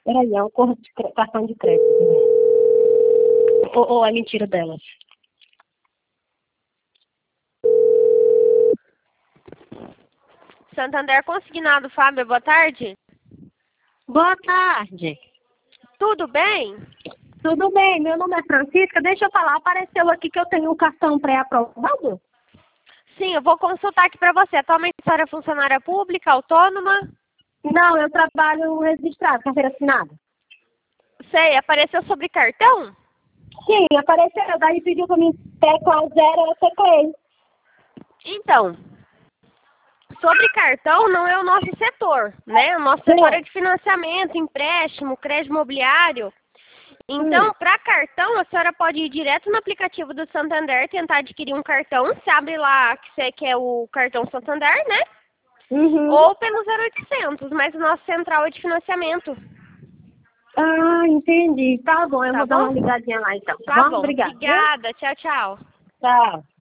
Peraí, é um cartão de crédito. Ou é mentira delas? Santander Consignado, Fábio, boa tarde. Boa tarde. Tudo bem? Tudo bem, meu nome é Francisca. Deixa eu falar, apareceu aqui que eu tenho um cartão pré-aprovado? Sim, eu vou consultar aqui para você. Atualmente a senhora é funcionária pública, autônoma? Não, eu trabalho registrado, carteira assinada. Sei, apareceu sobre cartão? Sim, apareceu, daí pediu pra mim qual zero, eu teclei. Então, sobre cartão não é o nosso setor, né? O nosso setor é de financiamento, empréstimo, crédito imobiliário. Então, para cartão, a senhora pode ir direto no aplicativo do Santander, tentar adquirir um cartão. Você abre lá que você quer o cartão Santander, né? Ou pelo 0800, mas o nosso central é de financiamento. Ah, entendi. Tá bom, eu Tá vou dar bom? uma ligadinha lá então. Tá bom. Obrigada. Obrigada. Tchau, tchau. Tchau.